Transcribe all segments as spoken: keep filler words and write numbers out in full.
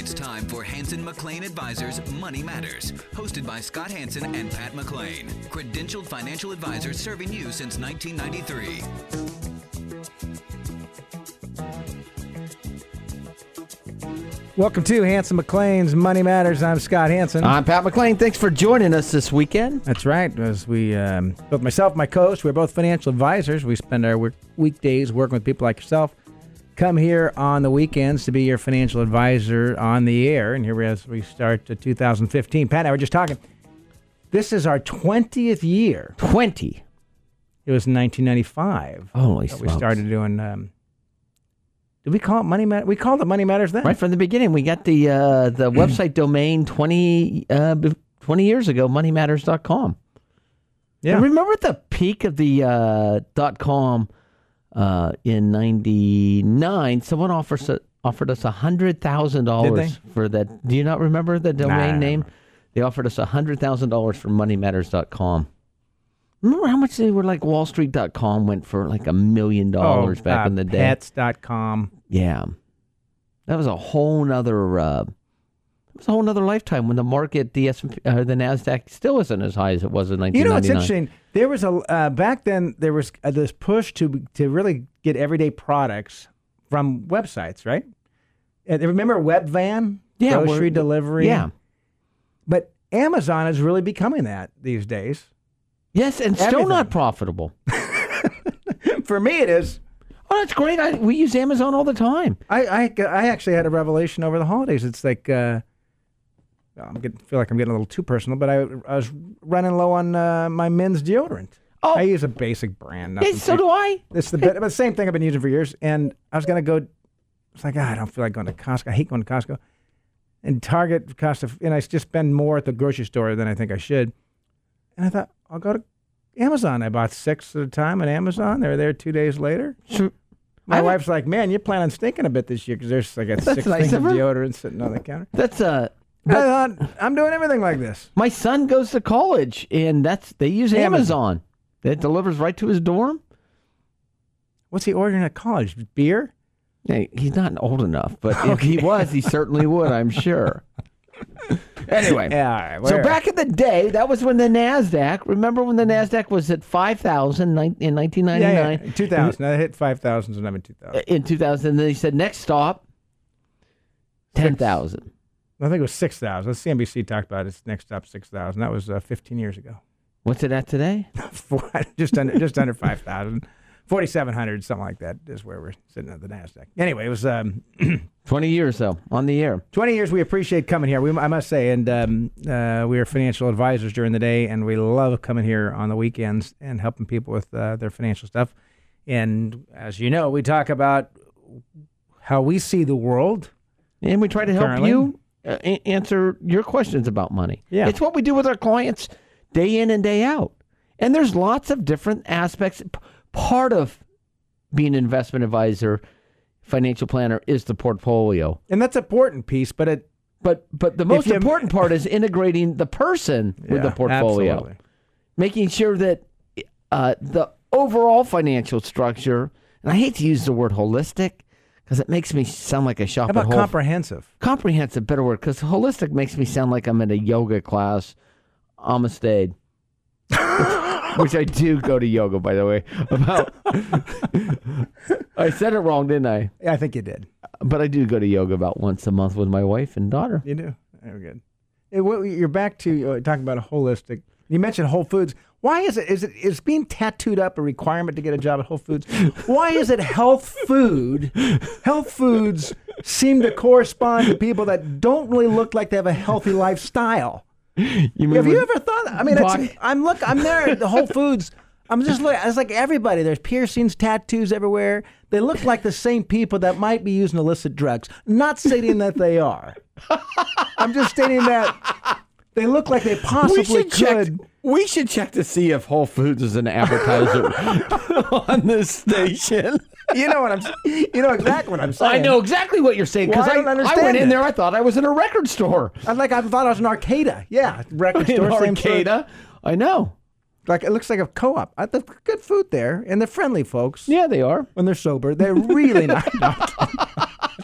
It's time for Hanson McLean Advisors Money Matters, hosted by Scott Hanson and Pat McLean, credentialed financial advisors serving you since nineteen ninety-three. Welcome to Hanson McLean's Money Matters. I'm Scott Hanson. I'm Pat McLean. Thanks for joining us this weekend. That's right. As we, um, both myself and my co-host, we're both financial advisors. We spend our work, weekdays working with people like yourself. Come here on the weekends to be your financial advisor on the air. And here we, as we start two thousand fifteen. Pat and I were just talking. This is our twentieth year. twenty. It was in nineteen ninety-five. Holy smokes. We started doing... Um, Did we call it Money Matters? We called it Money Matters then. Right from the beginning. We got the uh, the website domain twenty, uh, twenty years ago, money matters dot com. Yeah. And remember at the peak of the uh, .com uh, in ninety-nine, someone offers, offered us one hundred thousand dollars for that. Do you not remember the domain nah, name? They offered us one hundred thousand dollars for money matters dot com. Remember how much they were like wall street dot com went for like a million dollars back uh, in the day? pets dot com. Yeah. That was a whole nother uh, it was a whole nother lifetime when the market, the S and P, uh, the NASDAQ still isn't as high as it was in nineteen ninety-nine. You know, it's interesting. There was a, uh, back then, there was uh, this push to to really get everyday products from websites, right? Uh, remember Webvan? Yeah. Grocery delivery? Yeah. But Amazon is really becoming that these days. Yes, and still Everything. not profitable. For me, it is. Oh, that's great. I, we use Amazon all the time. I, I, I actually had a revelation over the holidays. It's like, uh, I'm getting, feel like I'm getting a little too personal, but I, I was running low on uh, my men's deodorant. Oh. I use a basic brand. Hey, so too, do I. It's the, but the same thing I've been using for years. And I was going to go, it's like, ah, I don't feel like going to Costco. I hate going to Costco. And Target cost, of, and I just spend more at the grocery store than I think I should. And I thought, I'll go to Amazon. I bought six at a time on Amazon. They were there two days later. Sure. My I wife's like, man, you're planning on stinking a bit this year because there's like a That's six nice things of of her. deodorant sitting on the counter. That's uh. I thought, I'm doing everything like this. My son goes to college, and that's they use Amazon. Amazon. It delivers right to his dorm. What's he ordering at college? Beer? Hey, he's not old enough, but if he was, he certainly would, I'm sure. Anyway, Yeah, all right. so where- back in the day, that was when the NASDAQ, remember when the NASDAQ was at five thousand in nineteen yeah, ninety-nine? yeah, two thousand. I hit five thousand, so I'm in two thousand. In two thousand, and then they said, next stop, ten thousand. I think it was six thousand. C N B C talked about its next stop, six thousand. That was uh, fifteen years ago. What's it at today? Four, just under just under five thousand. forty-seven hundred, something like that is where we're sitting at the NASDAQ. Anyway, it was um, twenty years, though, on the air. twenty years. We appreciate coming here. We, I must say, and um, uh, we are financial advisors during the day, and we love coming here on the weekends and helping people with uh, their financial stuff. And as you know, we talk about how we see the world. And we try to help Currently. you uh, a- answer your questions about money. Yeah. It's what we do with our clients day in and day out. And there's lots of different aspects. P- Part of being an investment advisor, financial planner, is the portfolio. And that's an important piece, but it But but the most you- important part is integrating the person with the Yeah, portfolio. absolutely. Making sure that uh, the overall financial structure, and I hate to use the word holistic because it makes me sound like I shop How about at Whole comprehensive? Comprehensive, better word, because holistic makes me sound like I'm in a yoga class. Amistad. Which I do go to yoga, by the way. About I said it wrong, didn't I? Yeah, I think you did. But I do go to yoga about once a month with my wife and daughter. You do. Very good. It, well, you're back to uh, talking about a holistic. You mentioned Whole Foods. Why is it? Is it is being tattooed up a requirement to get a job at Whole Foods? Why is it health food? Health foods seem to correspond to people that don't really look like they have a healthy lifestyle. You Have you ever thought? I mean, Buy- it's, I'm look. I'm there at the Whole Foods. I'm just looking. It's like everybody. There's piercings, tattoos everywhere. They look like the same people that might be using illicit drugs. Not stating that they are. I'm just stating that they look like they possibly we should check. could. We should check to see if Whole Foods is an advertiser on this station. You know what I'm. You know exactly what I'm saying. I know exactly what you're saying because Well, I I, don't I understand went in it. there. I thought I was in a record store. I'm like I thought I was an Arcada. Yeah, record In store, same food. Arcata. I know. Like it looks like a co-op. I the good food there, and they're friendly folks. Yeah, they are. When they're sober, they're really not.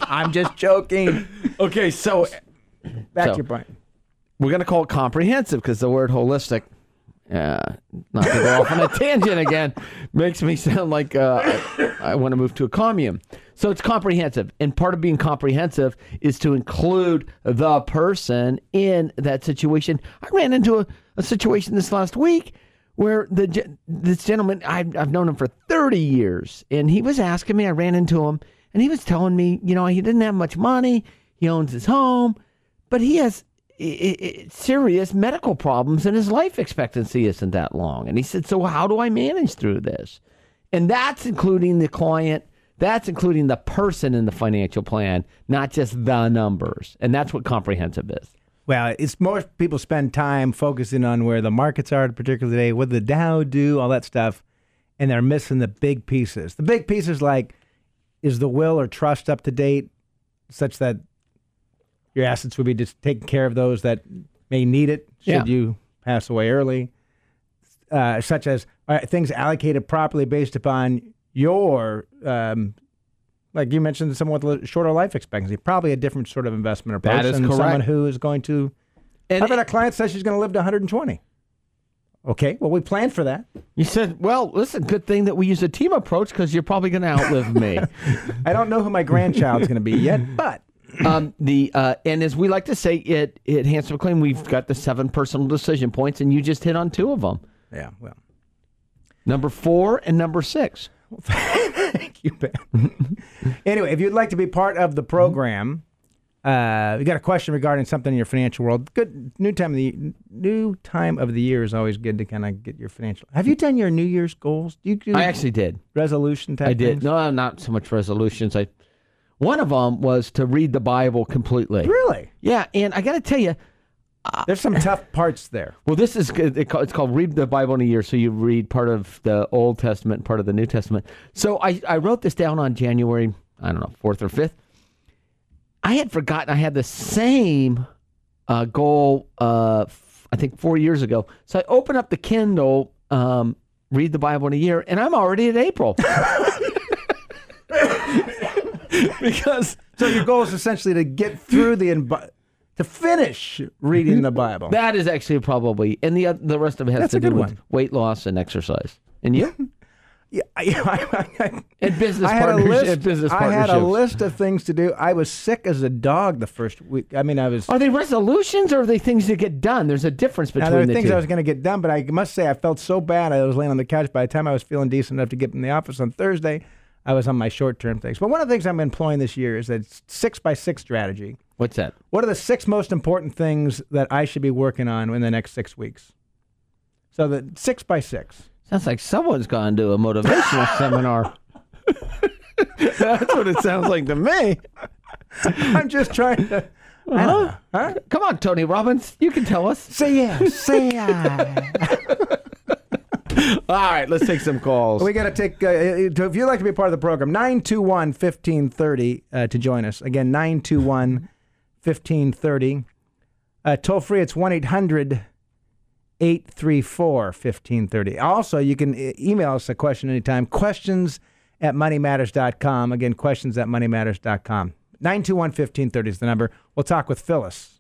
I'm just joking. Okay, so Back So- to your point. we're going to call it comprehensive because the word holistic, uh, not to go off on a tangent again, makes me sound like uh, I, I want to move to a commune. So it's comprehensive. And part of being comprehensive is to include the person in that situation. I ran into a, a situation this last week where the ge- this gentleman, I've, I've known him for thirty years, and he was asking me, I ran into him, and he was telling me, you know, he didn't have much money, he owns his home, but he has I- I- serious medical problems and his life expectancy isn't that long. And he said, so how do I manage through this? And that's including the client, that's including the person in the financial plan, not just the numbers. And that's what comprehensive is. Well, it's most people spend time focusing on where the markets are, particularly today, what did the Dow do, all that stuff, and they're missing the big pieces. The big pieces like, is the will or trust up to date such that your assets would be just taking care of those that may need it should Yeah. you pass away early, uh, such as are things allocated properly based upon your, um, like you mentioned, someone with a shorter life expectancy, probably a different sort of investment approach That is than correct. someone who is going to. And How about a client says she's going to live to one hundred twenty? Okay, well, we planned for that. you said, well, listen, good thing that we use a team approach because you're probably going to outlive me. I don't know who my grandchild's going to be yet, but Um, the uh, and as we like to say at, at Hanson McLean, we've got the seven personal decision points, and you just hit on two of them. yeah, well, Number four and number six. thank you, Ben. Anyway, if you'd like to be part of the program, uh, you got a question regarding something in your financial world. Good new time of the new time of the year is always good to kind of get your financial. Have you done your New Year's goals? Do you do I actually did. resolution type? I did. things? No, not so much resolutions. I one of them was to read the Bible completely. Really? Yeah, and I got to tell you, There's some tough parts there. well, this is good. It ca- it's called Read the Bible in a Year. So you read part of the Old Testament, part of the New Testament. So I, I wrote this down on January, I don't know, fourth or fifth. I had forgotten I had the same uh, goal, uh, f- I think four years ago. So I open up the Kindle, um, Read the Bible in a Year, and I'm already at April. Because So your goal is essentially to get through the envi- to finish reading the Bible. that is actually probably, and the oth- the rest of it has That's to a do good with one. weight loss and exercise. And you? Yeah, I, I, I, And business I had a partnerships. list. Business I had a partnerships. list of things to do. I was sick as a dog the first week. I mean, I was. Are they resolutions or are they things that get done? There's a difference Now, between there were the things two. I was going to get done, but I must say I felt so bad. I was laying on the couch. By the time I was feeling decent enough to get in the office on Thursday, I was on my short-term things. But one of the things I'm employing this year is that six by six strategy. What's that? What are the six most important things that I should be working on in the next six weeks? So the six by six. Sounds like someone's gone to a motivational seminar. That's what it sounds like to me. I'm just trying to. I don't know. Huh? Come on, Tony Robbins. You can tell us. Say yes. Say yes. All right, let's take some calls. We got to take, uh, if you'd like to be part of the program, nine two one, one five three zero uh, to join us. Again, nine two one, one five three zero. Uh, toll free, it's one eight hundred, eight three four, one five three zero. Also, you can e- email us a question anytime. Questions at money matters dot com. Again, questions at money matters dot com. nine two one, one five three zero is the number. We'll talk with Phyllis.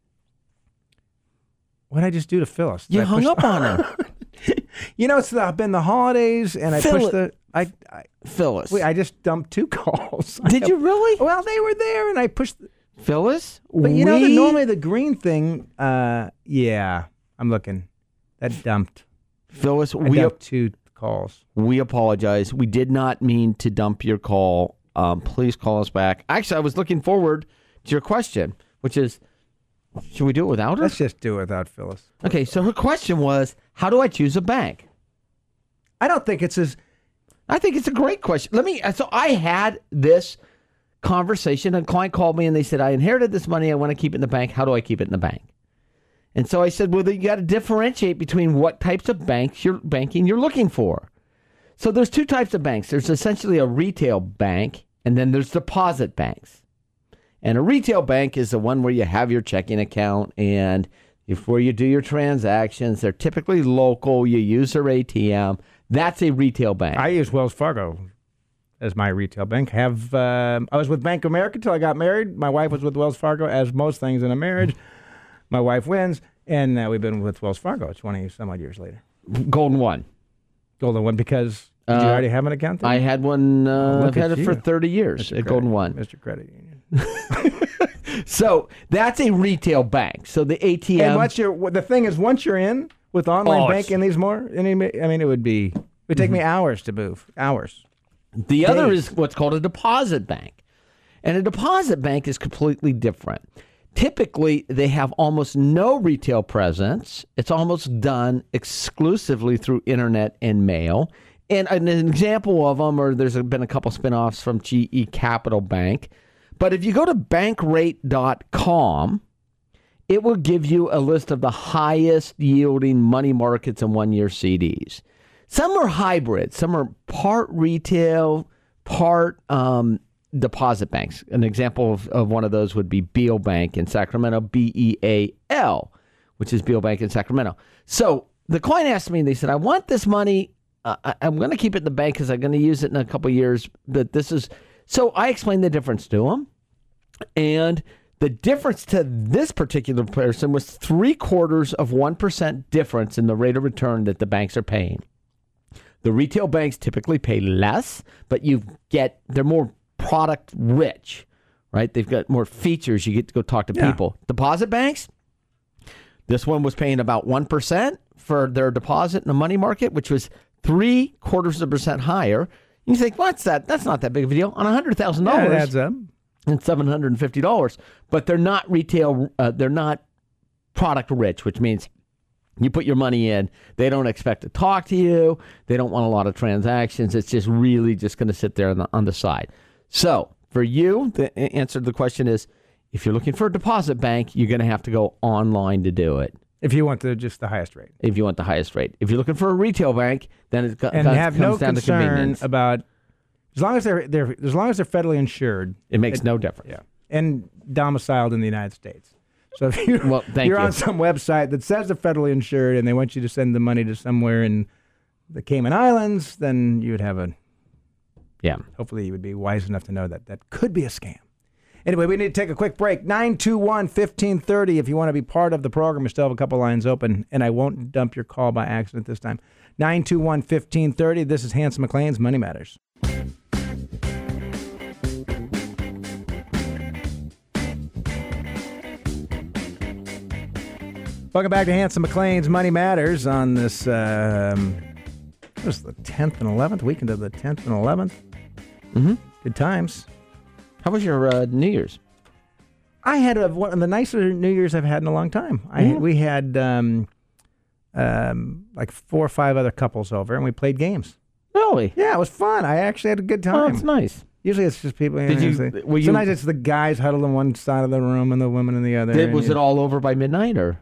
What did I just do to Phyllis? Did You I hung push- up on her. You know, it's the, been the holidays, and I Phyllis- pushed the. I, I Phyllis. wait, I just dumped two calls. Did you really? Well, they were there, and I pushed. The, Phyllis? but you know, the, we- normally the green thing. Uh, yeah, I'm looking. That dumped. Phyllis, I we, dumped two calls. we apologize. We did not mean to dump your call. Um, please call us back. Actually, I was looking forward to your question, which is, should we do it without her? Let's just do it without Phyllis. Okay, so her question was, how do I choose a bank? I don't think it's as. I think it's a great question. Let me, so I had this conversation. A client called me and they said, I inherited this money. I want to keep it in the bank. How do I keep it in the bank? And so I said, well, you got to differentiate between what types of banks you're banking you're looking for. So there's two types of banks. There's essentially a retail bank, and then there's deposit banks. And a retail bank is the one where you have your checking account and if where you do your transactions. They're typically local. You use their A T M. That's a retail bank. I use Wells Fargo. as my retail bank. Have um, I was with Bank of America until I got married. My wife was with Wells Fargo, as most things in a marriage. My wife wins, and uh, we've been with Wells Fargo twenty some odd years later. Golden One. Golden One, because did Uh, you already have an account there? I had one. Uh, Oh, look I've had at it for you. thirty years Mister at Credit- Golden One. Mister Credit Union. So that's a retail bank. So the A T M. And what's your the thing is, once you're in with online Oh, banking and these more, any, I mean, it would be it would take me hours to move. Hours. The other Days. is what's called a deposit bank. And a deposit bank is completely different. Typically, they have almost no retail presence. It's almost done exclusively through internet and mail. And an example of them, or there's been a couple spinoffs from G E Capital Bank. But if you go to bankrate dot com, it will give you a list of the highest yielding money markets and one-year C Ds. Some are hybrid. Some are part retail, part um, deposit banks. An example of, of one of those would be Beal Bank in Sacramento, B E A L, which is Beal Bank in Sacramento. So the client asked me, and they said, I want this money. Uh, I, I'm going to keep it in the bank because I'm going to use it in a couple of years. But this is so I explained the difference to them. And the difference to this particular person was three quarters of one percent difference in the rate of return that the banks are paying. The retail banks typically pay less, but you get they're more product rich, right? They've got more features. You get to go talk to Yeah. people. Deposit banks, this one was paying about one percent for their deposit in the money market, which was three quarters of a percent higher. You think, what's that? That's not that big of a deal. On one hundred thousand Yeah, it dollars adds up. and seven hundred fifty dollars. But they're not retail, uh, they're not product rich, which means you put your money in, they don't expect to talk to you, they don't want a lot of transactions. It's just really just going to sit there on the, on the side. So for you, the answer to the question is, if you're looking for a deposit bank, you're going to have to go online to do it. If you want the just the highest rate, If you want the highest rate. If you're looking for a retail bank, then it co- and comes, have comes no down to concern convenience. about as long as they're they're as long as they're federally insured. It makes no difference. Yeah, and domiciled in the United States. So if you're, Well, thank you're you. on some website that says they're federally insured and they want you to send the money to somewhere in the Cayman Islands, then you would have a, Yeah. hopefully you would be wise enough to know that that could be a scam. Anyway, we need to take a quick break. nine two one, one five three zero if you want to be part of the program. We still have a couple lines open, and I won't dump your call by accident this time. nine two one, one five three zero. This is Hanson McLean's Money Matters. Welcome back to Hanson McLean's Money Matters on this, um, what was the tenth and eleventh, weekend of the tenth and eleventh. Mm-hmm. Good times. How was your uh, New Year's? I had a, one of the nicer New Year's I've had in a long time. I Yeah. We had um, um, like four or five other couples over, and we played games. Really? Yeah, it was fun. I actually had a good Oh, time. that's nice. Usually it's just people. Did you- know, were you- sometimes it's the guys huddled on one side of the room and the women in the other. Did, and was you- it all over by midnight, or?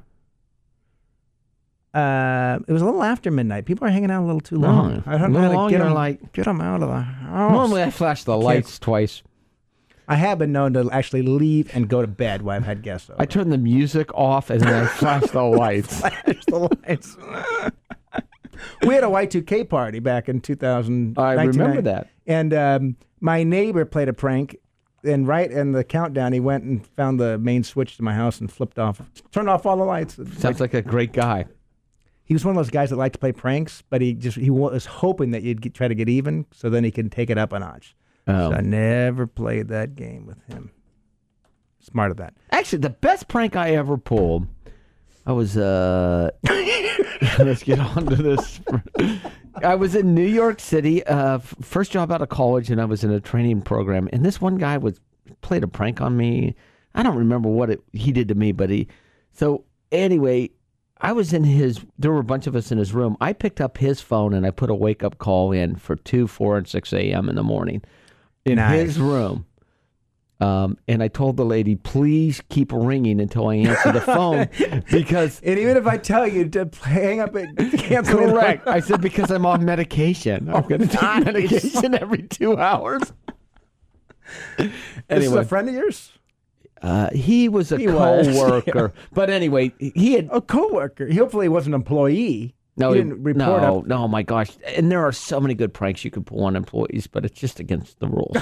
Uh, it was a little after midnight. People are hanging out a little too long. No, I don't know a how little to get longer, them, like- get them out of the house. Normally, I flash the lights twice. I have been known to actually leave and go to bed while I've had guests over. I turn the music off and then I flash the lights. Flash the lights. We had a Y two K party back in two thousand. I remember that. And um, my neighbor played a prank. And right in the countdown, he went and found the main switch to my house and flipped off, turned off all the lights. Sounds like a great guy. He was one of those guys that liked to play pranks, but he just he was hoping that you'd get, try to get even, so then he can take it up a notch. Oh. So I never played that game with him. Smart of that. Actually, the best prank I ever pulled, I was, uh, let's get on to this. I was in New York City, uh, f- first job out of college, and I was in a training program. And this one guy was played a prank on me. I don't remember what it, he did to me, but he, so anyway, I was in his, there were a bunch of us in his room. I picked up his phone and I put a wake up call in for two, four, and six a.m. in the morning in Nice. his room. Um, and I told the lady, please keep ringing until I answer the phone because. And even if I tell you to hang up and cancel it, Correct. I said, because I'm on medication. I'm going to take nice. medication every two hours. This is Anyway, a friend of yours? uh, he was a He was, co-worker. But anyway, he had A coworker. He hopefully was an employee. No, you he- didn't report no, up. no, my gosh. And there are so many good pranks you could pull on employees, but it's just against the rules.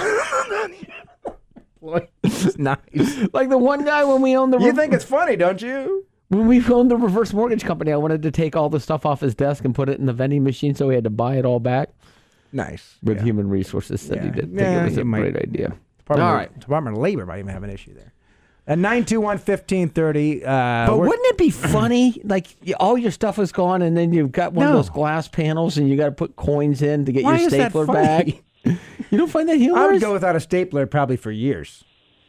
Nice. Like the one guy when we owned the You re- think it's funny, don't you? when we owned the reverse mortgage company, I wanted to take all the stuff off his desk and put it in the vending machine, so he had to buy it all back. Nice. With Yeah. human resources said he Yeah. didn't Yeah, think it was you a might- great idea. Department All of, right. Department of Labor might even have an issue there. At nine two one, fifteen thirty. Uh, But we're- wouldn't it be funny? Like y- all your stuff is gone, and then you've got one No. of those glass panels, and you got to put coins in to get Why your is that stapler funny? back. You don't find that humorous? I would go without a stapler probably for years.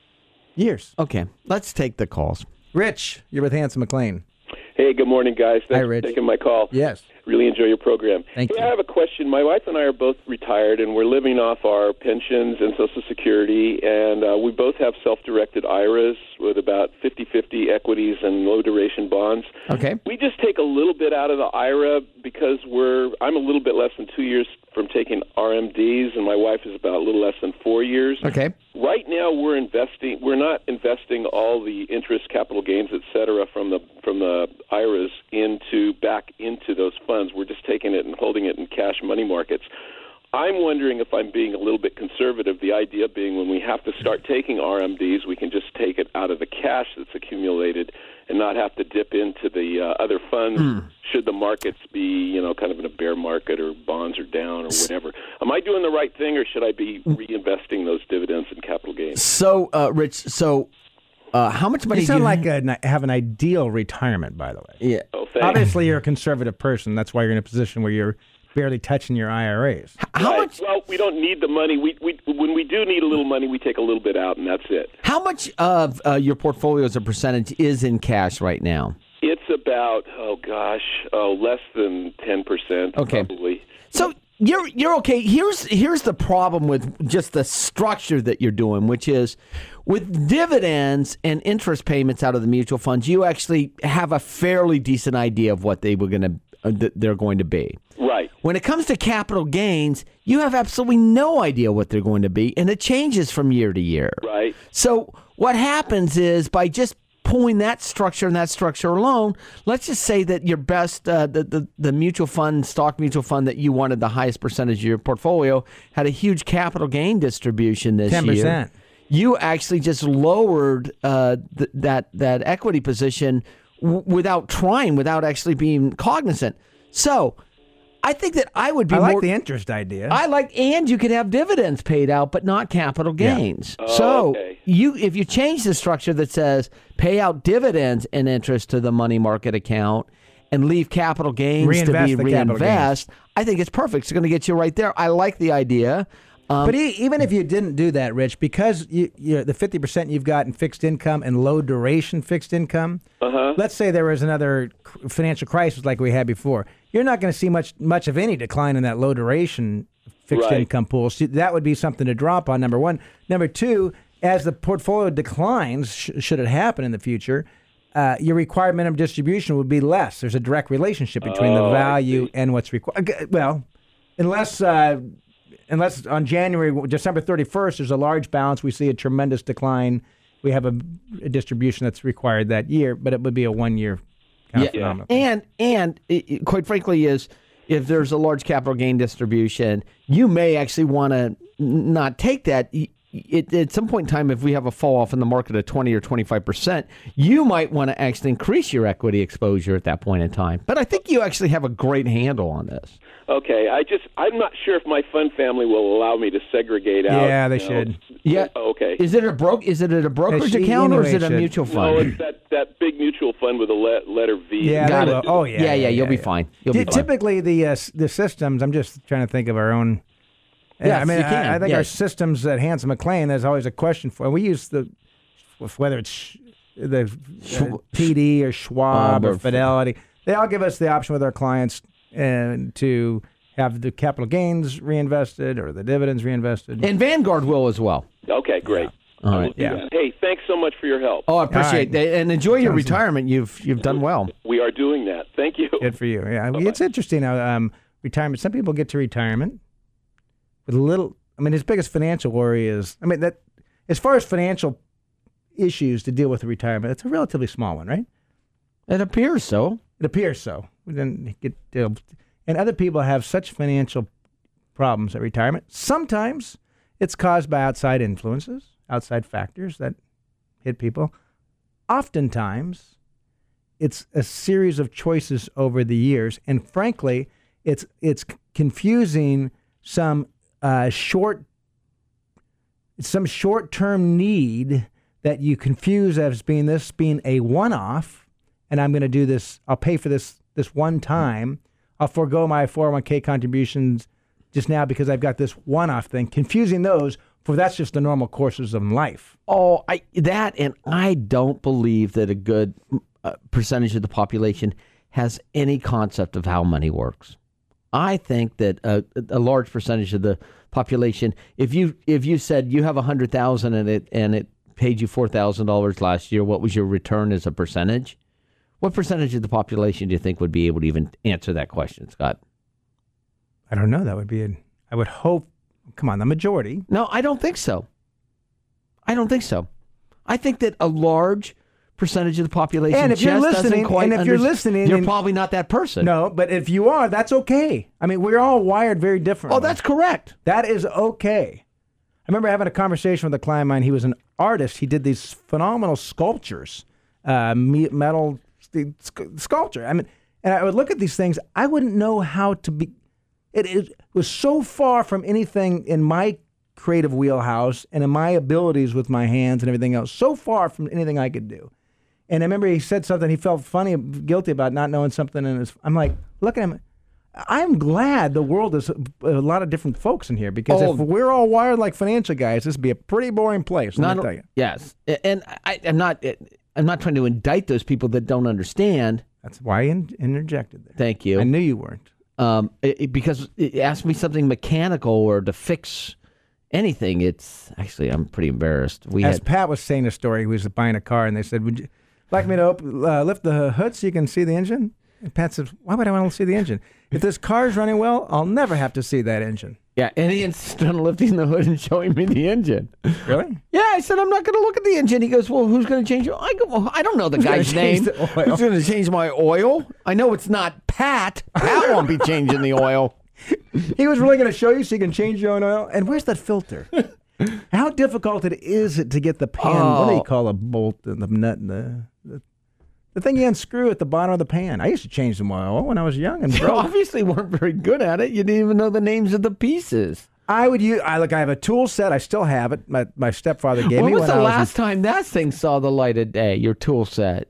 Years. Okay, let's take the calls. Rich, you're with Hanson McLean. Hey, good morning, guys. Thanks Hi, for Rich. taking my call. Yes. Really enjoy your program. Thank hey, you. I have a question. My wife and I are both retired, and we're living off our pensions and Social Security, and uh, we both have self-directed I R As with about fifty-fifty equities and low-duration bonds. Okay. We just take a little bit out of the I R A because we're I'm a little bit less than two years from taking R M Ds, and my wife is about a little less than four years. Okay. Right now, we're investing. We're not investing all the interest, capital gains, et cetera, from the from the I R As into back into those funds. We're just taking it and holding it in cash money markets. I'm wondering if I'm being a little bit conservative. The idea being, when we have to start taking R M Ds, we can just take it out of the cash that's accumulated and not have to dip into the uh, other funds Hmm. should the markets be, you know, kind of in a bear market or bonds are down or whatever. Am I doing the right thing, or should I be reinvesting those dividends and capital gains? So, uh, Rich, so uh, how much money You do sound you like a, have an ideal retirement, by the way. Yeah. Oh, thanks. Obviously, you're a conservative person. That's why you're in a position where you're barely touching your I R As. How Right. much? Well, we don't need the money. We, we when we do need a little money, we take a little bit out, and that's it. How much of uh, your portfolio as a percentage is in cash right now? It's about oh gosh, oh less than ten percent. Okay. Probably. So you're you're okay. Here's here's the problem with just the structure that you're doing, which is with dividends and interest payments out of the mutual funds, you actually have a fairly decent idea of what they were going to uh, th- they're going to be. Right. When it comes to capital gains, you have absolutely no idea what they're going to be, and it changes from year to year. Right. So what happens is by just pulling that structure and that structure alone, let's just say that your best, uh, the, the the mutual fund, stock mutual fund that you wanted the highest percentage of your portfolio had a huge capital gain distribution this ten year. percent. You actually just lowered uh, th- that that equity position w- without trying, without actually being cognizant. So I think that I would be I like more. the interest idea. I like, and you could have dividends paid out, but not capital Yeah. gains. Oh, so okay. you, if you change the structure that says pay out dividends and interest to the money market account and leave capital gains Reinvest to the be capital reinvest, I think it's perfect. It's going to get you right there. I like the idea. Um, But e- even if you didn't do that, Rich, because you, you the fifty percent you've got in fixed income and low duration fixed income, Uh-huh. let's say there was another cr- financial crisis like we had before, you're not going to see much much of any decline in that low duration fixed Right. income pool. So that would be something to drop on, number one. Number two, as the portfolio declines, sh- should it happen in the future, uh, your required minimum distribution would be less. There's a direct relationship between Oh, the I value see. and what's required. Well, unless... Uh, Unless on January, December thirty-first, there's a large balance, we see a tremendous decline. We have a, a distribution that's required that year, but it would be a one-year kind of Yeah. phenomenon. And and it, it- quite frankly, is if there's a large capital gain distribution, you may actually want to not take that. Y- It, at some point in time, if we have a fall off in the market of twenty or twenty-five percent, you might want to actually increase your equity exposure at that point in time. But I think you actually have a great handle on this. Okay. I just I'm not sure if my fund family will allow me to segregate out. Yeah, they you know. should. Yeah. Oh, okay. Is it a broke? Is it a brokerage should- account or is anyway, it a it should. mutual No, fund? it's that, that big mutual fund with a le- letter V. Yeah, Got they it. will. Oh, yeah. Yeah, yeah, you'll be fine. You'll be Ty- fine. Typically, the uh, s- the systems, I'm just trying to think of our own. Yeah, Yes, I mean, you can, I, I think our yes. systems at Hanson McLean, there's always a question for. We use the, whether it's sh- the uh, Schw- T D or Schwab Schwab or or- Fidelity. They all give us the option with our clients and to have the capital gains reinvested or the dividends reinvested. And Vanguard will as well. Okay, great. All I will right. do Yeah. that. Hey, thanks so much for your help. Oh, I appreciate right. that. And enjoy your Sounds- retirement. You've you've done well. We are doing that. Thank you. Good for you. Yeah, it's interesting how um, retirement. Some people get to retirement with little. I mean, his biggest financial worry is. I mean, that as far as financial issues to deal with the retirement, it's a relatively small one, right? It appears so. It appears so. We didn't get to, and other people have such financial problems at retirement. Sometimes it's caused by outside influences, outside factors that hit people. Oftentimes, it's a series of choices over the years, and frankly, it's it's confusing some uh, short, some short-term need that you confuse as being this being a one-off, and I'm going to do this. I'll pay for this this one time. I'll forego my four oh one k contributions just now because I've got this one-off thing. Confusing those for that's just the normal courses of life. Oh, I that, and I don't believe that a good uh, percentage of the population has any concept of how money works. I think that a, a large percentage of the population, if you if you said you have a hundred thousand and it and it paid you four thousand dollars last year, what was your return as a percentage? What percentage of the population do you think would be able to even answer that question, Scott? I don't know. That would be. A, I would hope. Come on, the majority. No, I don't think so. I don't think so. I think that a large percentage of the population and if just you're listening, doesn't quite and if under- you're listening, you're and, probably not that person. No, but if you are, that's okay. I mean, we're all wired very differently. Oh, that's correct. That is okay. I remember having a conversation with a client of mine. He was an artist. He did these phenomenal sculptures, uh, me- metal sc- sculpture. I mean, and I would look at these things. I wouldn't know how to be. It, it was so far from anything in my creative wheelhouse and in my abilities with my hands and everything else. So far from anything I could do. And I remember he said something. He felt funny, guilty about not knowing something. And I'm like, look at him. I'm glad the world is a, a lot of different folks in here because Oh. if we're all wired like financial guys, this would be a pretty boring place. Let Not, me tell you. yes, and I, I'm not. I'm not trying to indict those people that don't understand. That's why I in- interjected there. Thank you. I knew you weren't. Um, it, it- because it asked me something mechanical or to fix anything. It's actually I'm pretty embarrassed. We As had Pat was saying a story, he was buying a car, and they said, "Would you like me to op- uh, lift the hood so you can see the engine?" And Pat said, "Why would I want to see the engine? If this car's running well, I'll never have to see that engine." yeah, and he insisted on lifting the hood and showing me the engine. Really? Yeah, I said I'm not going to look at the engine. He goes, "Well, who's going to change it?" I go, "Well, I don't know the gonna guy's change name. the oil? Who's going to change my oil? I know it's not Pat. Pat won't be changing the oil." He was really going to show you so you can change your own oil. And where's that filter? How difficult it is it to get the pan? What do Oh. you call a bolt and the nut and the, the the thing you unscrew at the bottom of the pan? I used to change some oil when I was young and You broke. obviously weren't very good at it. You didn't even know the names of the pieces. I would use. I look. I have a tool set. I still have it. My my stepfather gave When me was when the I was. last time that thing saw the light of day? Your tool set.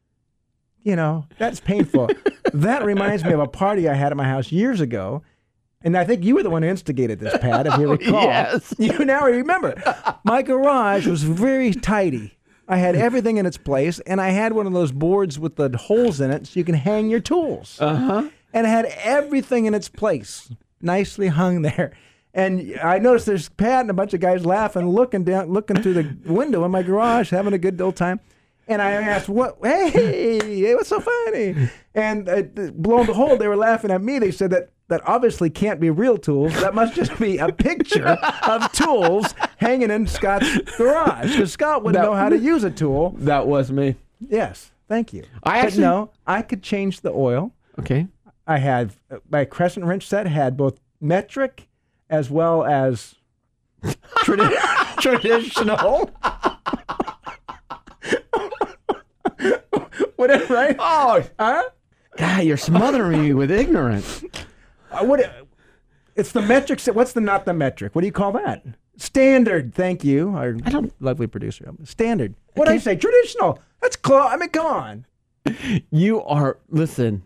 You know, that's painful. That reminds me of a party I had at my house years ago. And I think you were the one who instigated this, Pat, if you recall. yes. You now remember. My garage was very tidy. I had everything in its place, and I had one of those boards with the holes in it so you can hang your tools. Uh-huh. And it had everything in its place, nicely hung there. And I noticed there's Pat and a bunch of guys laughing, looking down, looking through the window in my garage, having a good old time. And I asked, "What? Hey, hey, what's so funny?" And uh, lo and behold, they were laughing at me. They said that that obviously can't be real tools. That must just be a picture of tools hanging in Scott's garage. Because Scott wouldn't That- know how to use a tool. That was me. Yes, thank you. I but actually- no, I could change the oil. Okay. I had uh, my crescent wrench set had both metric as well as tradi- traditional. Whatever, right? Oh, Huh? God, you're smothering me with ignorance. Uh, what? It's the metric set. What's the not the metric? What do you call that? Standard. Thank you, our I don't- lovely producer. Standard. What did I say? Traditional. That's close. I mean, come on. You are, listen,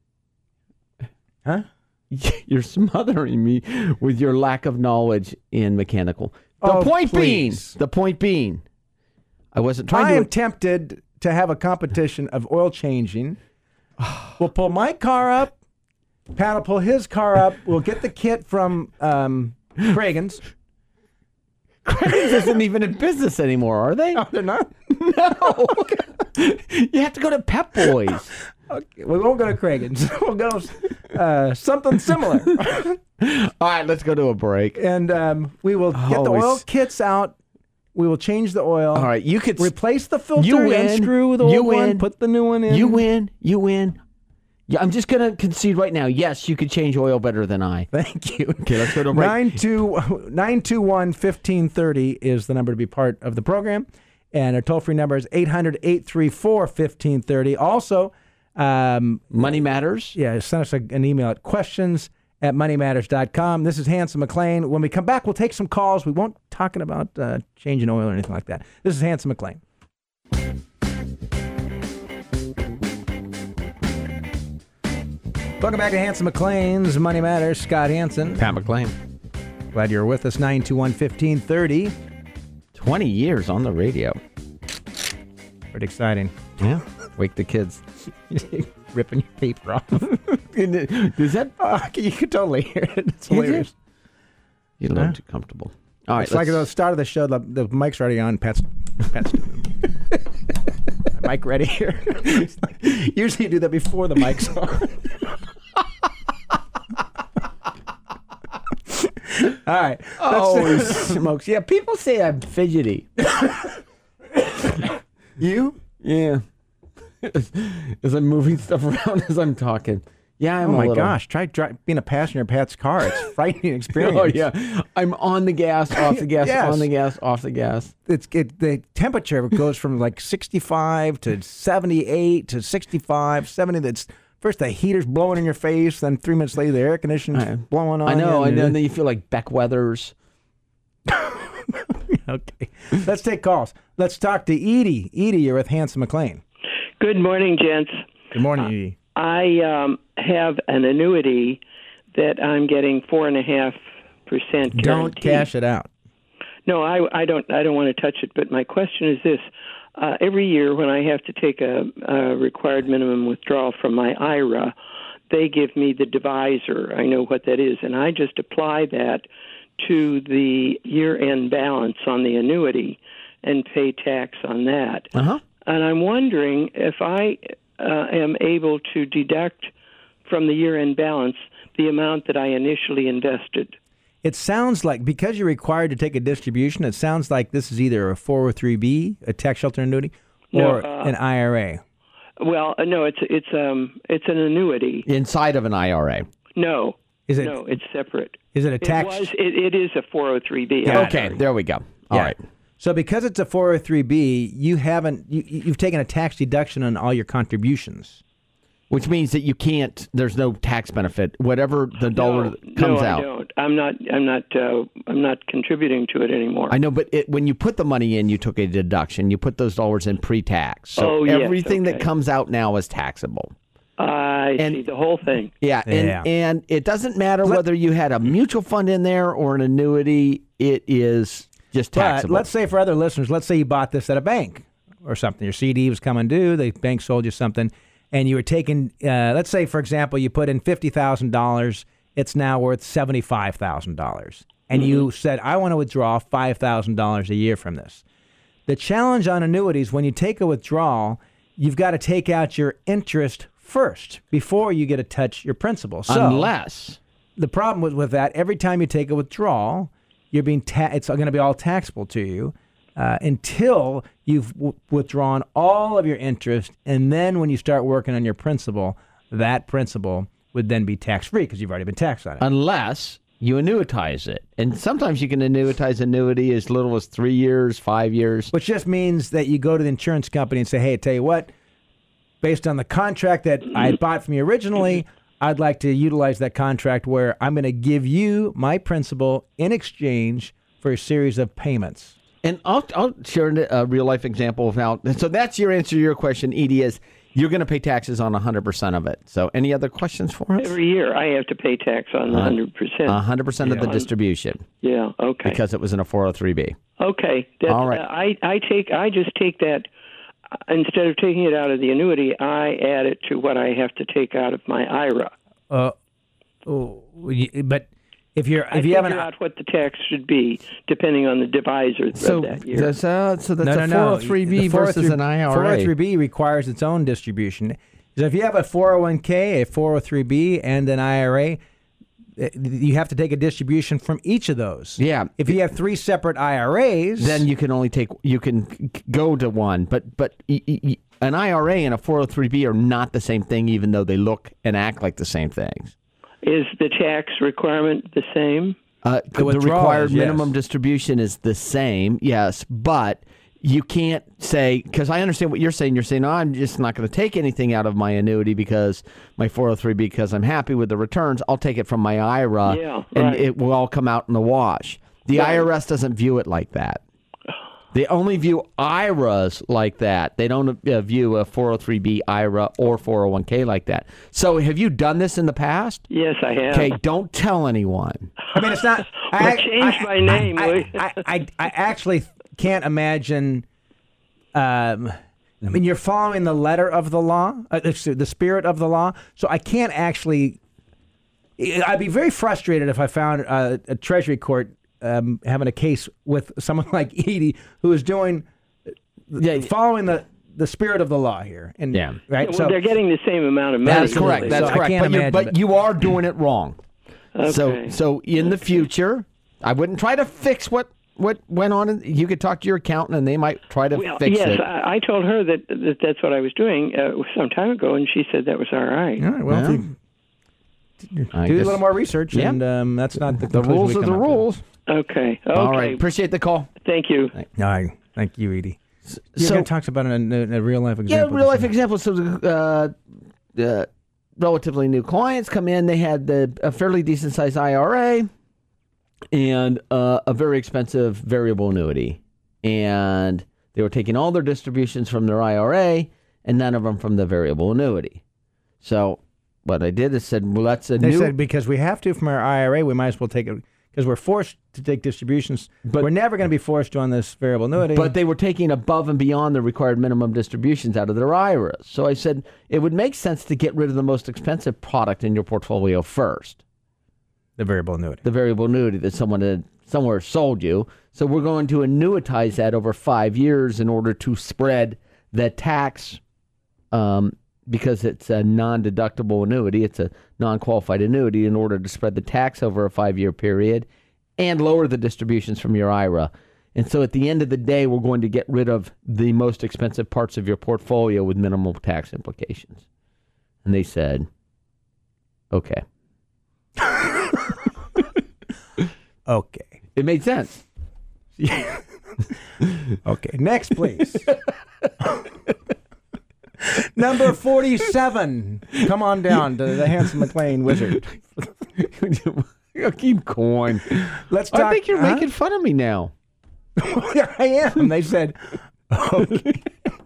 Huh? you're smothering me with your lack of knowledge in mechanical. The Oh, point please. being, the point being, I wasn't trying I to. am tempted to have a competition of oil changing. We'll pull my car up. Pat will pull his car up. We'll get the kit from um, Cragen's. Craig's isn't even in business anymore, are they? Oh, they're not? No. You have to go to Pep Boys. Okay, we won't go to Cragen's. We'll go uh, something similar. All right, let's go to a break. And um, we will get the Holy oil s- kits out. We will change the oil. All right, you could Replace the filter. You win. Unscrew the You old one. win. Put the new one in. You win. You win. Yeah, I'm just going to concede right now. Yes, you could change oil better than I. Thank you. Okay, let's go to break. nine two one, one five three zero is the number to be part of the program. And our toll-free number is eight hundred, eight three four, one five three zero. Also, um, Money Matters. Yeah, send us a, an email at questions at money matters dot com. This is Hanson McClain. When we come back, we'll take some calls. We won't talking about uh, changing oil or anything like that. This is Hanson McClain. Welcome back to Hanson McClain's Money Matters. Scott Hanson. Pat McClain. Glad you're with us. nine two one, one five three zero. twenty years on the radio. Pretty exciting. Yeah. Wake the kids. Ripping your paper off. Does that? Oh, you could totally hear it. It's hilarious. You're a little Huh? too comfortable. All right. It's like at the start of the show, the, the mic's already on. Pat's, Pat's mic ready here. Usually you do that before the mic's on. All right. Oh, smokes. Yeah, people say I'm fidgety. You? Yeah. as, as I'm moving stuff around as I'm talking. Yeah, I'm oh a my little... gosh! Try dri- being a passenger in Pat's car. It's a frightening experience. Oh yeah, I'm on the gas, off the gas, Yes. on the gas, off the gas. It's it, the temperature goes from like sixty-five to seventy-eight to sixty-five, seventy. That's first the heater's blowing in your face, then three minutes later the air conditioning's I- blowing on. I know, you, and then you feel like Beck Weathers. Okay, let's take calls. Let's talk to Edie. Edie, you're with Hanson McClain. Good morning, gents. Good morning, Edie. I um, have an annuity that I'm getting four and a half percent guaranteed. Don't cash it out. No, I, I don't. I don't want to touch it. But my question is this: uh, every year when I have to take a, a required minimum withdrawal from my I R A, they give me the divisor. I know what that is, and I just apply that to the year-end balance on the annuity and pay tax on that. Uh huh. And I'm wondering if I uh, am able to deduct from the year-end balance the amount that I initially invested. It sounds like, because you're required to take a distribution, it sounds like this is either a four oh three B, a tax shelter annuity, or No, uh, an I R A. Well, uh, no, it's it's um it's an annuity. Inside of an I R A. No, Is it? no, it's separate. Is it a tax? It was. It, it is a four oh three B. Yeah. Okay, there we go. All Yeah. right. So because it's a four oh three B, you haven't you, you've taken a tax deduction on all your contributions. Which means that you can't. There's no tax benefit. Whatever the dollar no, that comes no, out. I don't. I'm not. I'm not. Uh, I'm not contributing to it anymore. I know, but it, when you put the money in, you took a deduction. You put those dollars in pre-tax. So Oh, yes, everything that okay. comes out now is taxable. I And- see the whole thing. Yeah, and, Yeah. and it doesn't matter whether you had a mutual fund in there or an annuity. It is just But taxable. let's say for other listeners, let's say you bought this at a bank or something. Your C D was coming due. The bank sold you something, and you were taking. Uh, let's say, for example, you put in fifty thousand dollars. It's now worth seventy-five thousand dollars, and Mm-hmm. you said, "I want to withdraw five thousand dollars a year from this." The challenge on annuities, when you take a withdrawal, you've got to take out your interest first before you get to touch your principal. So Unless the problem with, with that, every time you take a withdrawal, you're being ta- it's going to be all taxable to you uh, until you've w- withdrawn all of your interest, and then when you start working on your principal, that principal would then be tax-free because you've already been taxed on it. unless you annuitize it, and sometimes you can annuitize annuity as little as three years, five years. Which just means that you go to the insurance company and say, hey, I tell you what, based on the contract that I had bought from you originally, I'd like to utilize that contract where I'm going to give you my principal in exchange for a series of payments. And I'll I'll share a real life example of how. So that's your answer to your question, Edie. Is you're going to pay taxes on one hundred percent of it. So any other questions for us? Every year I have to pay tax on the hundred percent. one hundred percent of the distribution Yeah. Okay. because it was in a four oh three B. Okay. That's, All right. uh, I I take I just take that uh, instead of taking it out of the annuity, I add it to what I have to take out of my I R A. Uh, oh, y- but if you're I if you figure haven't out what the tax should be depending on the divisor So of that year. that's uh, so that's no, a no, four no. oh three B The versus an I R A. four oh three B requires its own distribution. So if you have a four oh one K, a four oh three B, and an I R A, you have to take a distribution from each of those. Yeah. If you have three separate I R As, then you can only take you can go to one. But but y- y- an I R A and a four oh three B are not the same thing, even though they look and act like the same things. Is the tax requirement the same? Uh, The the required withdrawals, yes. minimum distribution is the same, yes, but you can't say, because I understand what you're saying. You're saying, no, I'm just not going to take anything out of my annuity because my four oh three B, because I'm happy with the returns. I'll take it from my I R A, Yeah, and right. it will all come out in the wash. The Right. I R S doesn't view it like that. They only view I R As like that. They don't uh, view a four oh three B I R A or four oh one K like that. So have you done this in the past? Yes, I have. Okay, don't tell anyone. I mean, it's not. Well, I, change I- my name, will I, you? I, I, I actually can't imagine. Um, I mean, you're following the letter of the law, uh, excuse- the spirit of the law. So I can't actually. I'd be very frustrated if I found uh, a Treasury court um, having a case with someone like Edie who is doing, Yeah, following the, the spirit of the law here. And, Yeah. Right. Well, so they're getting the same amount of money. That's correct. Absolutely. That's So I correct. can't But, you, imagine but it. you are doing it wrong. So, Okay. so in the future, I wouldn't try to fix what, what went on. In, you could talk to your accountant, and they might try to Well, fix yes, it. I, I told her that, that that's what I was doing uh, some time ago, and she said that was all right. All right, well, if Yeah. you I do a guess little more research, Yeah. and um, that's not the the conclusion rules we are come the up with. rules. Okay. Okay. All right. Appreciate the call. Thank you. All right. Thank you, Edie. You're So- going to talk about a, a, a real life Yeah, example. real life examples. So, uh, uh, relatively new clients come in. They had the, a fairly decent sized I R A and uh, a very expensive variable annuity, and they were taking all their distributions from their I R A and none of them from the variable annuity. So, what I did is said, well, that's a They new. said because we have to from our I R A, we might as well take it because we're forced to take distributions. But- we're never going to be forced to on this variable annuity. But they were taking above and beyond the required minimum distributions out of their I R As. So I said it would make sense to get rid of the most expensive product in your portfolio first, the variable annuity. the variable annuity that someone had somewhere sold you. So we're going to annuitize that over five years in order to spread the tax, um, because it's a non-deductible annuity. It's a non-qualified annuity in order to spread the tax over a five-year period and lower the distributions from your I R A. And so at the end of the day, we're going to get rid of the most expensive parts of your portfolio with minimal tax implications. And they said, okay. Okay. It made sense. Okay. Next, please. Number forty-seven. Come on down to the Hanson McLean Wizard. Keep going. Let's talk. I think you're huh? making fun of me now. Yeah, I am. They said, okay.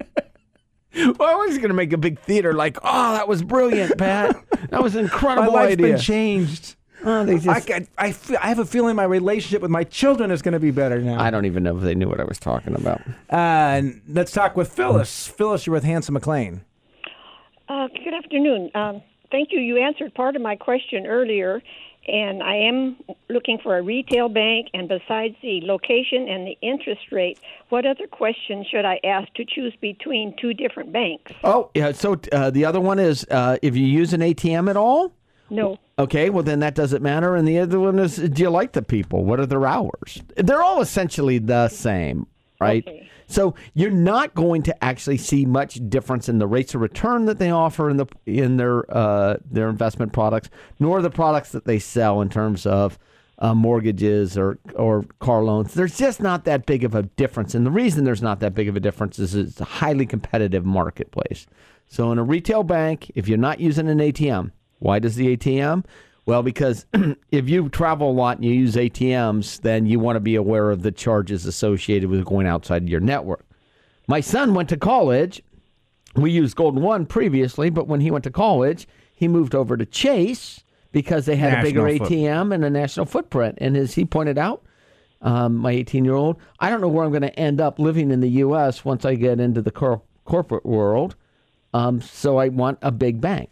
Well, I was going to make a big theater like, oh, that was brilliant, Pat. That was an My incredible life's idea. been changed. Oh, they just, I, I, I, feel, I have a feeling my relationship with my children is going to be better now. I don't even know if they knew what I was talking about. Uh, let's talk with Phyllis. Phyllis, you're with Hanson McLean. Uh, good afternoon. Um, thank you. You answered part of my question earlier, and I am looking for a retail bank. And besides the location and the interest rate, what other questions should I ask to choose between two different banks? Oh, yeah. So uh, the other one is uh, if you use an A T M at all. No. Okay, well, then that doesn't matter. And the other one is, do you like the people? What are their hours? They're all essentially the same, right? Okay. So you're not going to actually see much difference in the rates of return that they offer in the in their uh, their investment products, nor the products that they sell in terms of uh, mortgages or or car loans. There's just not that big of a difference, and the reason there's not that big of a difference is it's a highly competitive marketplace. So in a retail bank, if you're not using an A T M, why does the A T M? Well, because if you travel a lot and you use A T Ms, then you want to be aware of the charges associated with going outside your network. My son went to college. We used Golden One previously, but when he went to college, he moved over to Chase because they had National a bigger foot- A T M and a national footprint. And as he pointed out, um, my eighteen-year-old, I don't know where I'm going to end up living in the U S once I get into the cor- corporate world, um, so I want a big bank.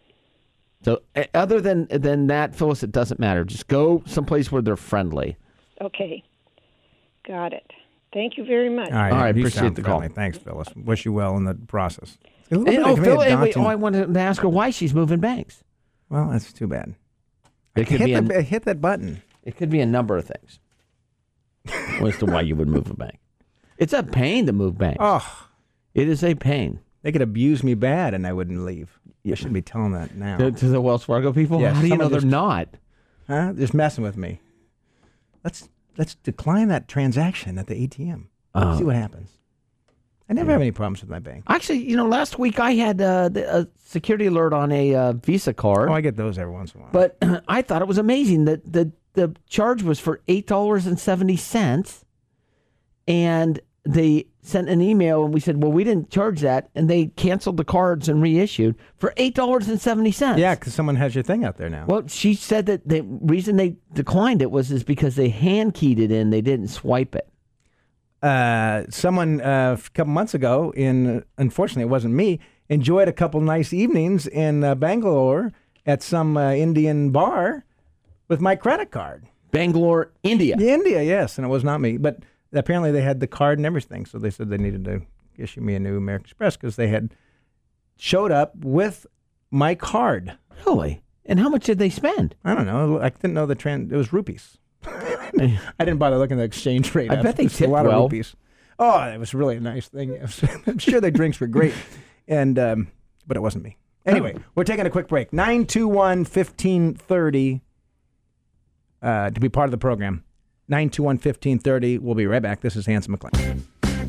So uh, other than than that, Phyllis, it doesn't matter. Just go someplace where they're friendly. Okay. Got it. Thank you very much. All right, All right, you appreciate sound the call. friendly. Thanks, Phyllis. Wish you well in the process. It's a little And, bit oh, of a Phil, and wait, daunting- oh, I wanted to ask her why she's moving banks. Well, that's too bad. It could hit, be a, the, hit that button. it could be a number of things as to why you would move a bank. It's a pain to move banks. Oh, It is a pain. they could abuse me bad and I wouldn't leave. You shouldn't be telling that now. To, to the Wells Fargo people? Yeah, How do you know someone they're just- not? Huh? Just messing with me. Let's let's decline that transaction at the A T M. Oh. See what happens. I never have any problems with my bank. Actually, you know, last week I had uh, the, a security alert on a uh, Visa card. Oh, I get those every once in a while. But I thought it was amazing that the, the charge was for eight dollars and seventy cents. And they sent an email and we said, well, we didn't charge that. And they canceled the cards and reissued for eight dollars and seventy cents. yeah, because someone has your thing out there now. Well, she said that the reason they declined it was is because they hand keyed it in. They didn't swipe it. Uh, someone uh, a couple months ago, in unfortunately it wasn't me, enjoyed a couple nice evenings in uh, Bangalore at some uh, Indian bar with my credit card. Bangalore, India. India, yes, and it was not me. But apparently they had the card and everything, so they said they needed to issue me a new American Express because they had showed up with my card. Really? And how much did they spend? I don't know. I didn't know the trend. It was rupees. I didn't bother looking at the exchange rate. I bet they It's a tipped lot well. of rupees. Oh, it was really a nice thing. It was- I'm sure their drinks were great, and um, but it wasn't me. Anyway, we're taking a quick break. nine two one, fifteen thirty uh, to be part of the program. nine two one, fifteen thirty. We'll be right back. This is Hanson McClain.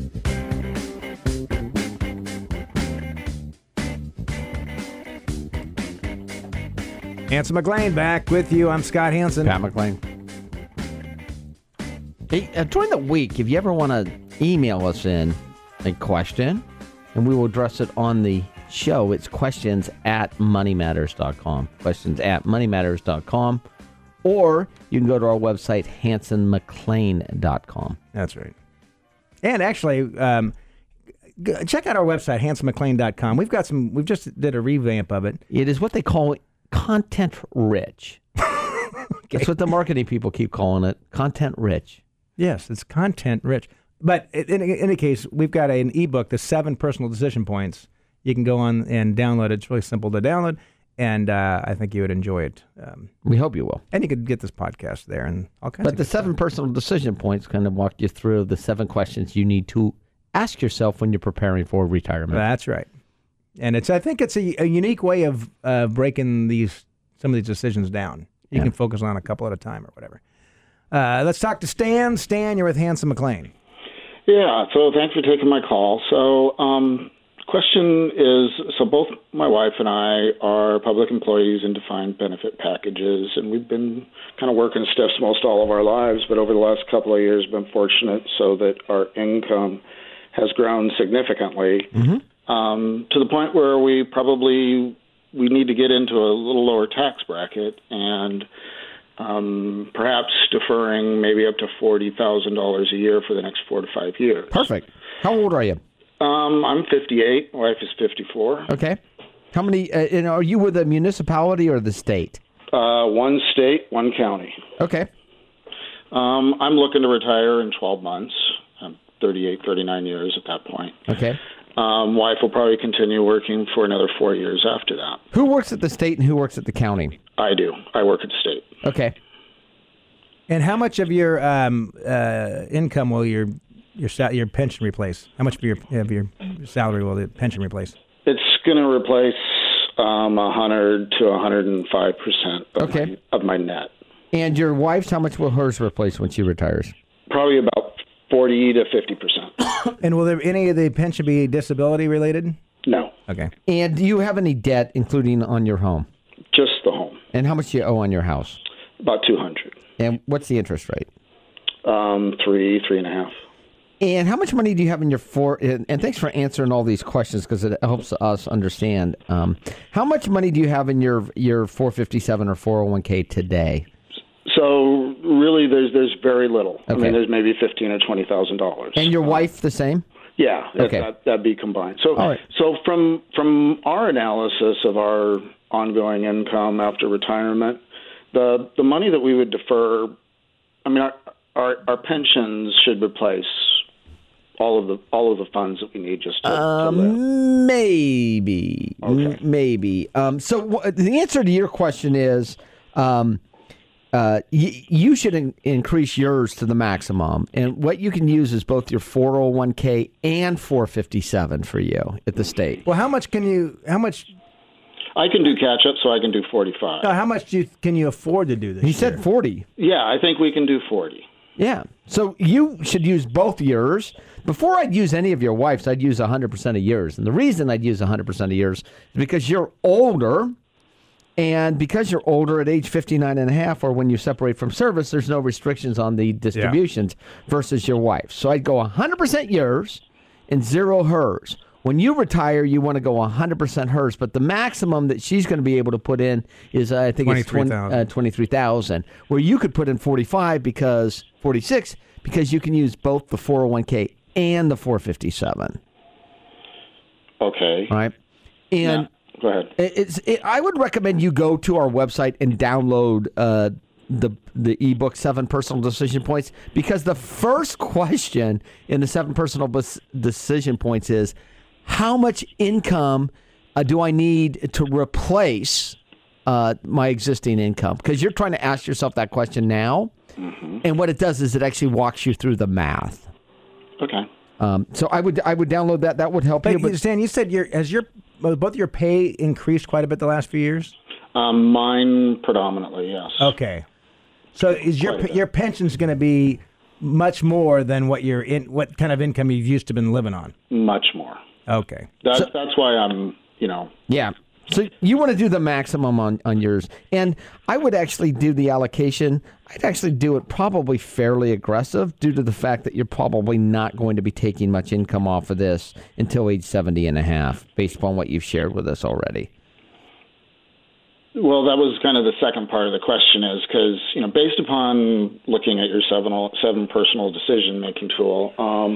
Hanson McClain back with you. I'm Scott Hanson. Pat McClain. Hey, uh, during the week, if you ever want to email us in a question, and we will address it on the show, it's questions at money matters dot com. Questions at money matters dot com. Or you can go to our website, hanson mcclain dot com. That's right. And actually, um, g- check out our website, hanson mcclain dot com. We've got some, we've just did a revamp of it. It is what they call content rich. That's what the marketing people keep calling it, content rich. Yes, it's content rich. But in, in any case, we've got an ebook, The Seven Personal Decision Points. You can go on and download it. It's really simple to download, and uh, I think you would enjoy it. Um, We hope you will. and you could get this podcast there and all kinds But of the good seven stuff. personal decision points kind of walk you through the seven questions you need to ask yourself when you're preparing for retirement. That's right. And it's I think it's a, a unique way of uh, breaking these some of these decisions down. You Yeah. can focus on a couple at a time or whatever. Uh, let's talk to Stan. Stan, you're with Hanson McClain. Yeah, so thanks for taking my call. So, um, question is, so both my wife and I are public employees in defined benefit packages, and we've been kind of working stiffs most all of our lives, but over the last couple of years been fortunate so that our income has grown significantly um, to the point where we probably we need to get into a little lower tax bracket and um, perhaps deferring maybe up to forty thousand dollars a year for the next four to five years. Perfect. How old are you? Um, I'm fifty-eight. My wife is fifty-four. Okay. How many, uh, and are you with the municipality or the state? Uh, one state, one county. Okay. Um, I'm looking to retire in twelve months. I'm thirty-eight, thirty-nine years at that point. Okay. Um, wife will probably continue working for another four years after that. Who works at the state and who works at the county? I do. I work at the state. Okay. And how much of your um, uh, income will your your sal- your pension replace? How much of your of your salary will the pension replace? It's going to replace um, one hundred to one hundred five percent of, Okay. my, of my net. And your wife's, how much will hers replace when she retires? Probably about forty to fifty percent. And will there any of the pension be disability related? No, Okay. And do you have any debt, including on your home? just the home. And how much do you owe on your house? About two hundred. And what's the interest rate? Um, three, three and a half. And how much money do you have in your four? And, and thanks for answering all these questions because it helps us understand. Um, how much money do you have in your your four fifty-seven or four oh one k today? So really, there's there's very little. I Okay. mean, there's maybe fifteen or twenty thousand dollars. And your wife the same? Yeah, that, Okay. that, that'd be combined. So, All right. so from from our analysis of our ongoing income after retirement, the the money that we would defer, I mean, our our, our pensions should replace all of the all of the funds that we need just to, to live. Um, maybe, Okay. M- maybe. Um, so w- the answer to your question is, um, uh, y- you should in- increase yours to the maximum. And what you can use is both your four oh one k and four fifty-seven for you at the state. Well, how much can you? How much? I can do catch up, so I can do forty-five. Uh, how much do you, can you afford to do this? He year? said forty. Yeah, I think we can do forty. Yeah. So you should use both yours. Before I'd use any of your wife's, I'd use one hundred percent of yours. And the reason I'd use one hundred percent of yours is because you're older. And because you're older at age fifty-nine and a half, or when you separate from service, there's no restrictions on the distributions versus your wife. So I'd go one hundred percent yours and zero hers. When you retire, you want to go one hundred percent hers, but the maximum that she's going to be able to put in is, uh, I think, it's twenty-three thousand dollars, where you could put in forty-five because forty-six because you can use both the four oh one k and the four fifty-seven. Okay. All right. And yeah. Go ahead. It's, it, I would recommend you go to our website and download uh, the the ebook Seven Personal Decision Points, because the first question in the Seven Personal Bus- Decision Points is, how much income uh, do I need to replace uh, my existing income? Because you're trying to ask yourself that question now, mm-hmm. and what it does is it actually walks you through the math. Okay. Um, so I would I would download that. That would help but, you. But Stan, you said your has your both your pay increased quite a bit the last few years? Um, mine predominantly, yes. Okay. So is your your pension's going to be much more than what your in what kind of income you've used to been living on? Much more. Okay. That's So- that's why I'm, you know. yeah. So you want to do the maximum on, on yours. And I would actually do the allocation. I'd actually do it probably fairly aggressive due to the fact that you're probably not going to be taking much income off of this until age seventy and a half, based upon what you've shared with us already. Well, that was kind of the second part of the question is because, you know, based upon looking at your seven, seven personal decision-making tool, um,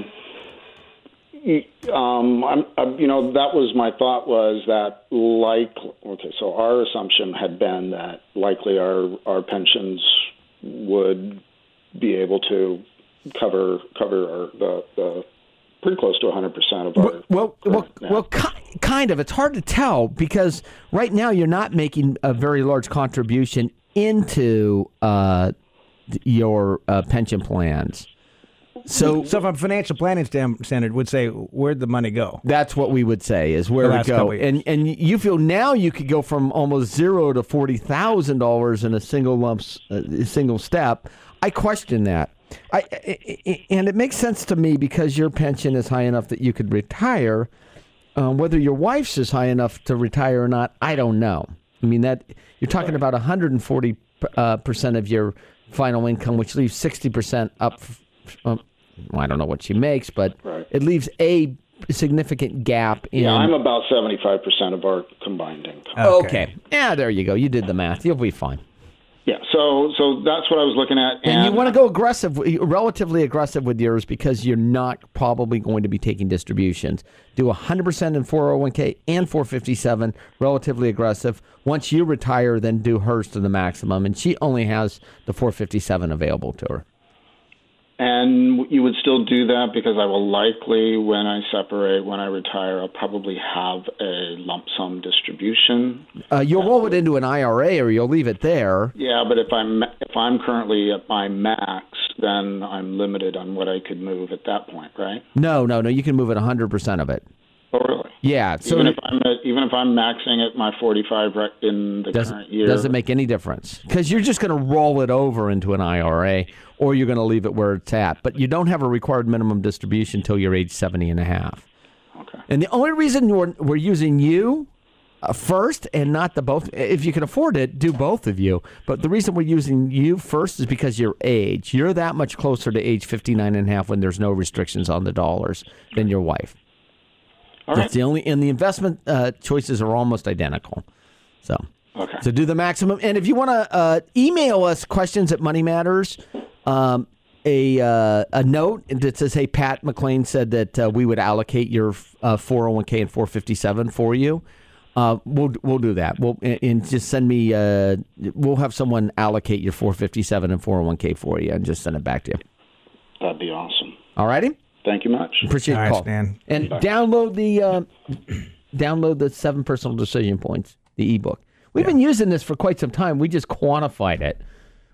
um, I'm, I'm, you know, that was my thought was that like, okay, so our assumption had been that likely our, our pensions would be able to cover cover our, the, the pretty close to one hundred percent of our. Well, well, well, well ki- kind of. It's hard to tell because right now you're not making a very large contribution into uh, your uh, pension plans. So, so from a financial planning standard, would say where'd the money go? That's what we would say is where The we go. And and you feel now you could go from almost zero to forty thousand dollars in a single lump, uh, single step. I question that. I, I, and it makes sense to me because your pension is high enough that you could retire. Um, whether your wife's is high enough to retire or not, I don't know. I mean, that you're talking about one hundred forty uh, percent of your final income, which leaves sixty percent up. Um, well, I don't know what she makes, but right. It leaves a significant gap in. Yeah, I'm about seventy-five percent of our combined income. Okay. okay. Yeah, there you go. You did the math. You'll be fine. Yeah, so so that's what I was looking at. And, and you want to go aggressive, relatively aggressive with yours because you're not probably going to be taking distributions. Do one hundred percent in four oh one k and four fifty-seven, relatively aggressive. Once you retire, then do hers to the maximum. And she only has the four fifty-seven available to her. And you would still do that because I will likely, when I separate, when I retire, I'll probably have a lump sum distribution. Uh, you'll roll it into an I R A or you'll leave it there. Yeah, but if I'm if I'm currently at my max, then I'm limited on what I could move at that point, right? No, no, no. You can move it one hundred percent of it. Oh, really? Yeah. So even if I'm at, even if I'm maxing at my forty-five right in the does, current year, doesn't make any difference because you're just going to roll it over into an I R A or you're going to leave it where it's at. But you don't have a required minimum distribution until you're age seventy and a half. Okay. And the only reason we're, we're using you uh, first and not the both, if you can afford it, do both of you. But the reason we're using you first is because your age. You're that much closer to age fifty-nine and a half when there's no restrictions on the dollars than your wife. All That's right. the only, and the investment uh, choices are almost identical. So, okay. So do the maximum. And if you want to uh, email us questions at Money Matters, um, a uh, a note that says, "Hey, Pat McClain said that uh, we would allocate your uh, four oh one k and four fifty-seven for you." Uh, we'll we'll do that. We'll and, and just send me. Uh, we'll have someone allocate your four fifty-seven and four oh one k for you, and just send it back to you. That'd be awesome. All righty. Thank you much. Appreciate All the right, call. Stan. And download the uh, download the Seven Personal Decision Points, the ebook. We've Yeah. been using this for quite some time. We just quantified it.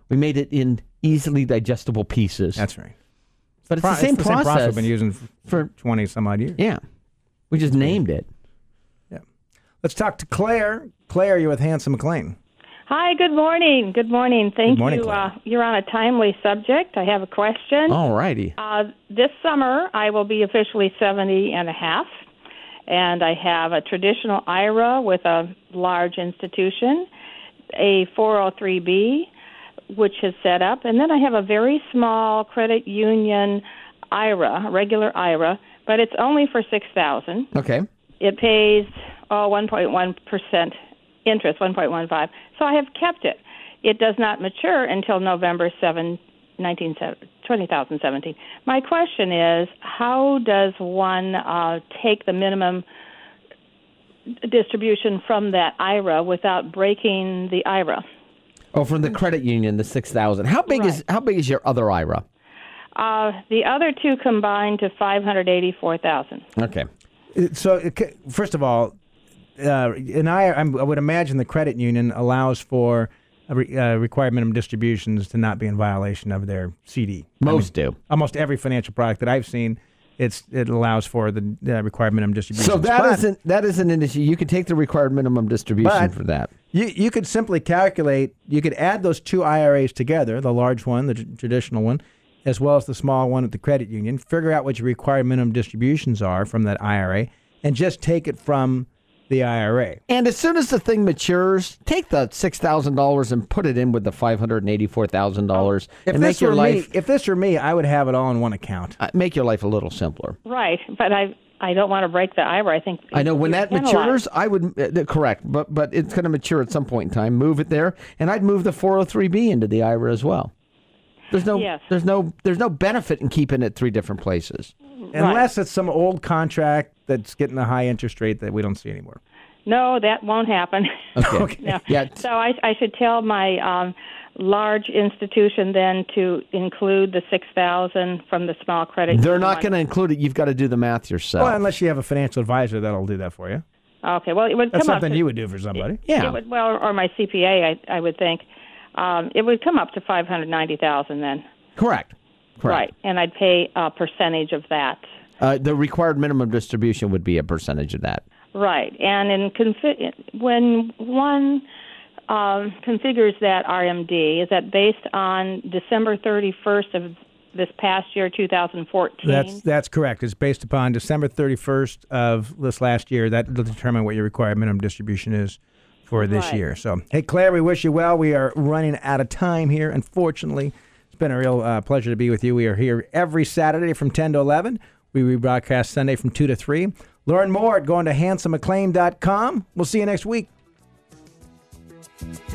We made it in easily digestible pieces. That's right. But it's Pro- the same it's the process. Same process we've been using for, for twenty some odd years. Yeah. We just named it. Yeah. Let's talk to Claire. Claire, you're with Hanson McLean. Hi, good morning. Good morning. Thank Good morning, you. Claire. Uh, you're on a timely subject. I have a question. All righty. Uh, this summer, I will be officially seventy and a half, and I have a traditional I R A with a large institution, a four oh three B, which is set up, and then I have a very small credit union I R A, a regular I R A, but it's only for six thousand dollars. Okay. It pays oh, one point one percent interest, one point one five. So I have kept it. It does not mature until November seventh, twenty seventeen. My question is, how does one uh, take the minimum distribution from that I R A without breaking the I R A? Oh, from the credit union, the six thousand. How big is Right. how big is your other I R A? Uh, the other two combined to five hundred eighty-four thousand. Okay. So, it- first of all, uh, and I, I'm- I would imagine the credit union allows for a re, uh, required minimum distributions to not be in violation of their C D. Most I mean, do. Almost every financial product that I've seen, it's it allows for the uh, required minimum distributions. So that But isn't that isn't an issue. You can take the required minimum distribution But- for that. You you could simply calculate. You could add those two I R As together, the large one, the tr- traditional one, as well as the small one at the credit union. Figure out what your required minimum distributions are from that I R A, and just take it from the I R A. And as soon as the thing matures, take the six thousand dollars and put it in with the five hundred and eighty-four thousand dollars, If and this make your were life me, if this were me, I would have it all in one account. uh, make your life a little simpler. Right, but I I don't want to break the I R A. I think I know when you're that penalized. matures, I would uh, correct, but but it's going to mature at some point in time. Move it there, and I'd move the four oh three B into the I R A as well. There's no Yes. there's no there's no benefit in keeping it three different places. Unless it's some old contract that's getting a high interest rate that we don't see anymore. No, that won't happen. Okay. No. Yeah. So I, I should tell my um, large institution then to include the six thousand from the small credit. They're union not one. going to include it. You've got to do the math yourself. Well, unless you have a financial advisor that'll do that for you. Okay. Well, it would That's come up something to, you would do for somebody. yeah. It would, well, or my C P A, I, I would think. Um, it would come up to five hundred ninety thousand then. Correct. Correct. Right, and I'd pay a percentage of that. Uh, the required minimum distribution would be a percentage of that. Right, and in confi- when one um, configures that R M D, is that based on December thirty-first of this past year, two thousand fourteen? That's that's correct. It's based upon December thirty-first of this last year. That will determine what your required minimum distribution is for this Right. year. So, hey, Claire, we wish you well. We are running out of time here, unfortunately. It's been a real uh, pleasure to be with you. We are here every Saturday from ten to eleven. We rebroadcast Sunday from two to three. Learn more at going to hanson mclain dot com. We'll see you next week.